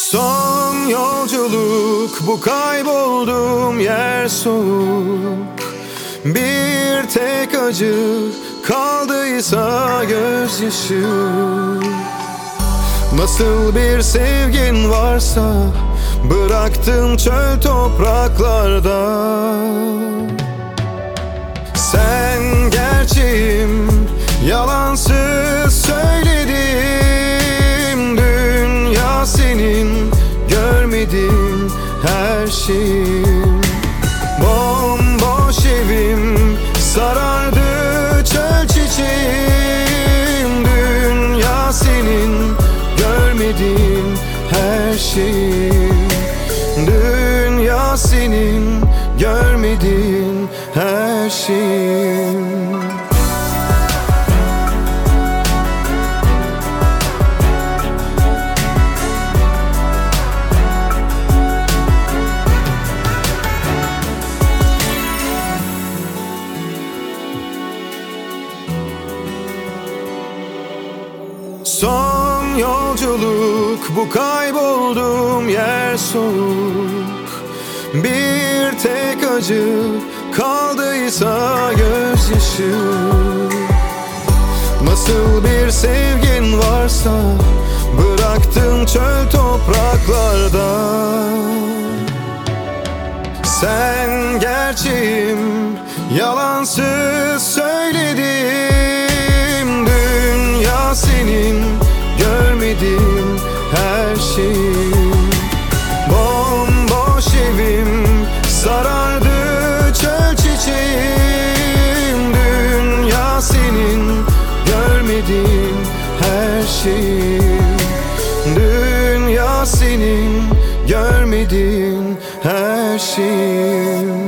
Son yolculuk, bu kaybolduğum yer soğuk. Bir tek acı kaldıysa gözyaşı. Nasıl bir sevgin varsa bıraktın çöl topraklarda. Sen gerçeğim, yalansız söyledim. Dünya senin, görmedin her şeyim. Bomboş evim, sarardı çöl çiçeğim. Dünya senin, görmedin her şeyim. Dünya senin, görmedin her şeyim. Son yolculuk, bu kaybolduğum yer soğuk. Bir tek acı kaldıysa gözyaşı. Nasıl bir sevgin varsa bıraktın çöl topraklarda. Sen gerçeğim, yalansız söyledim. Dünya senin, görmedim her şeyim. Bomboş evim, sarardı çöl çiçeğim. Dünya senin, görmedin her şeyim. Dünya senin, görmedin her şeyim.